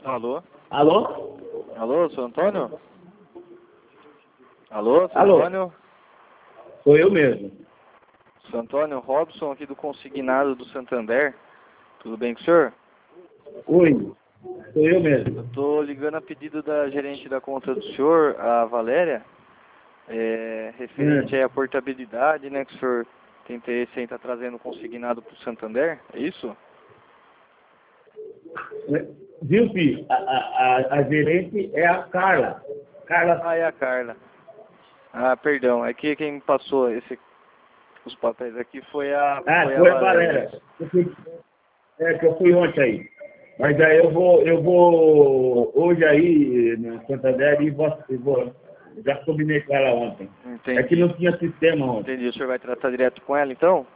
Alô? Alô? Alô, seu Antônio? Alô, seu Alô? Antônio? Sou eu mesmo. Seu Antônio, Robson aqui do Consignado do Santander. Tudo bem com o senhor? Oi, sou eu mesmo. Eu tô ligando a pedido da gerente da conta do senhor, a Valéria, referente aí à portabilidade, né, que o senhor tem interesse em estar trazendo consignado para o Santander, é isso? Viu, filho? A gerente é a Carla. Carla. Ah, é a Carla. Ah, perdão, é que quem me passou os papéis aqui foi a Foi a Valéria. Valéria. Que eu fui ontem aí. Mas aí eu vou hoje aí no Santander e já combinei com ela ontem. É que Entendi. não tinha sistema ontem. Entendi. O senhor vai tratar direto com ela, então?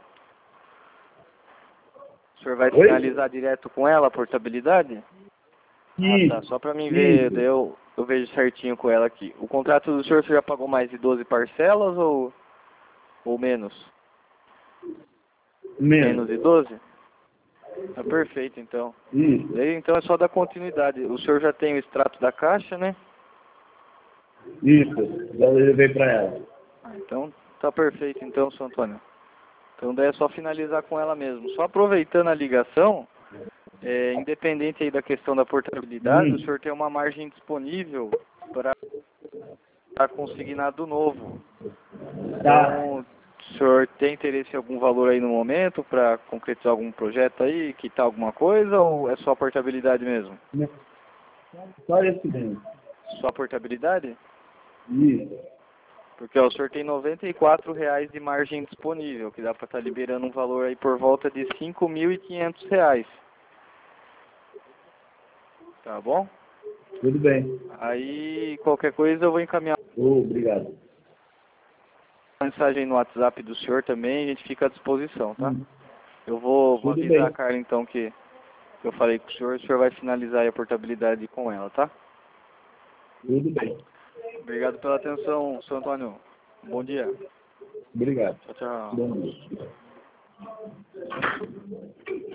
O senhor vai Oi? finalizar direto com ela a portabilidade? Ah, tá. Só pra mim ver, daí Isso. eu vejo certinho com ela aqui. O contrato do senhor, você já pagou mais de 12 parcelas ou menos? Menos Menos. de 12? Tá perfeito, então. Isso. Daí, então, é só dar continuidade. O senhor já tem o extrato da caixa, né? Isso. Já levei para ela. Ah, então, tá perfeito, então, seu Antônio. Então, daí é só finalizar com ela mesmo. Só aproveitando a ligação, independente aí da questão da portabilidade, o senhor tem uma margem disponível para consignado novo. Tá. Então, o senhor tem interesse em algum valor aí no momento para concretizar algum projeto aí, quitar alguma coisa, ou é só a portabilidade mesmo? Só esse mesmo. Só a portabilidade? Isso. Porque ó, o senhor tem R$ 94 de margem disponível, que dá para estar liberando um valor aí por volta de R$ 5.500. Tá bom? Tudo bem. Aí, qualquer coisa eu vou encaminhar Obrigado. uma mensagem no WhatsApp do senhor também, a gente fica à disposição, tá? Eu vou Tudo avisar a bem. Carla então que eu falei com o senhor vai finalizar aí a portabilidade com ela, tá? Tudo bem. Obrigado pela atenção, seu Antônio. Bom dia. Obrigado. Tchau, tchau. Bom dia.